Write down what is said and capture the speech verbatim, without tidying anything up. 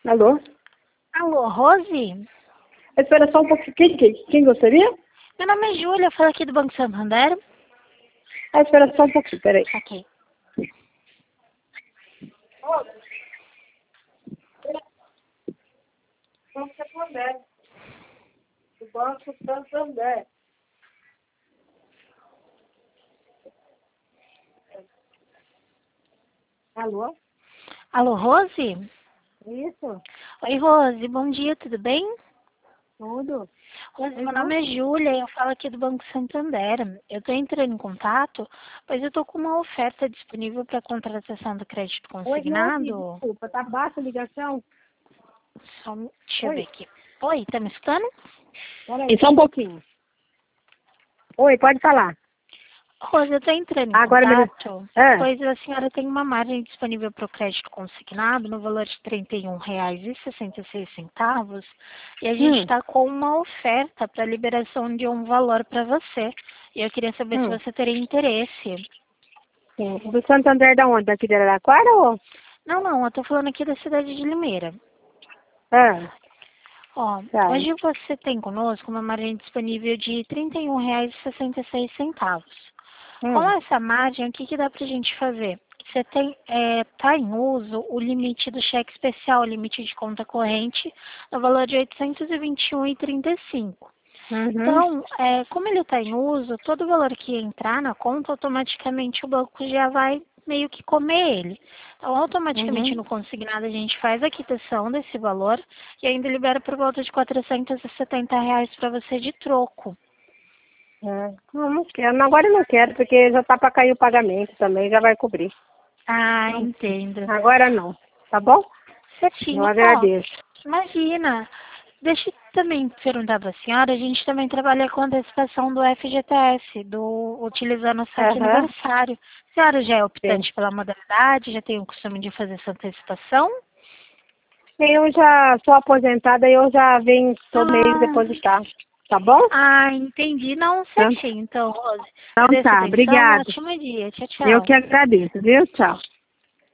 Alô? Alô, Rose? Espera só um pouquinho. Quem, quem, quem gostaria? Meu nome é Júlia, eu falo aqui do Banco Santander. Ah, espera só um pouquinho, peraí. Ok. Banco Santander. O Banco Santander. Alô? Alô, Rose? Isso? Oi, Rose, bom dia, tudo bem? Tudo? Rose, meu Uhum. nome é Júlia, eu falo aqui do Banco Santander. Eu estou entrando em contato, pois eu estou com uma oferta disponível para contratação do crédito Oi, Rose, consignado. desculpa, tá baixa a ligação? Só, um- deixa eu Oi? ver aqui. Oi, tá me escutando? Peraí, só um pouquinho. Oi, pode falar. Rose, eu estou entrando em Agora melhor. contato, Ah, pois a senhora tem uma margem disponível para o crédito consignado no valor de trinta e um reais e sessenta e seis centavos e a gente hum, está com uma oferta para liberação de um valor para você. E eu queria saber se hum. você teria interesse. Sim. Do Santander da onde? Daqui de Araraquara ou? Não, não, eu estou falando aqui da cidade de Limeira. Ah, Ó, tá. hoje você tem conosco uma margem disponível de trinta e um reais e sessenta e seis centavos. Com Hum, essa margem, o que, que dá para a gente fazer? Você tem, é, tá em uso o limite do cheque especial, o limite de conta corrente, no valor de oitocentos e vinte e um reais e trinta e cinco centavos. uhum, Então, é, como ele está em uso, todo valor que entrar na conta, automaticamente o banco já vai meio que comer ele. Então, automaticamente uhum. no consignado a gente faz a quitação desse valor e ainda libera por volta de quatrocentos e setenta reais para você de troco. É. Não, não quero. Não, agora eu não quero, porque já tá para cair o pagamento também, já vai cobrir. Ah, Não, entendo. agora não, tá bom? Eu Certinho. Ó, agradeço. imagina. Deixa eu também perguntar para a senhora, a gente também trabalha com antecipação do F G T S, do, utilizando o saque Aham, aniversário. A senhora já é sim. optante pela modalidade, já tem o costume de fazer essa antecipação? Eu já sou aposentada e eu já venho todo mês Ah, depositar, tá bom? ah, entendi. Não, Então, certinho. Então, Rose, então agradeço a tá, atenção, um obrigada. ótimo dia. Tchau, Eu tchau. que agradeço, viu? Tchau.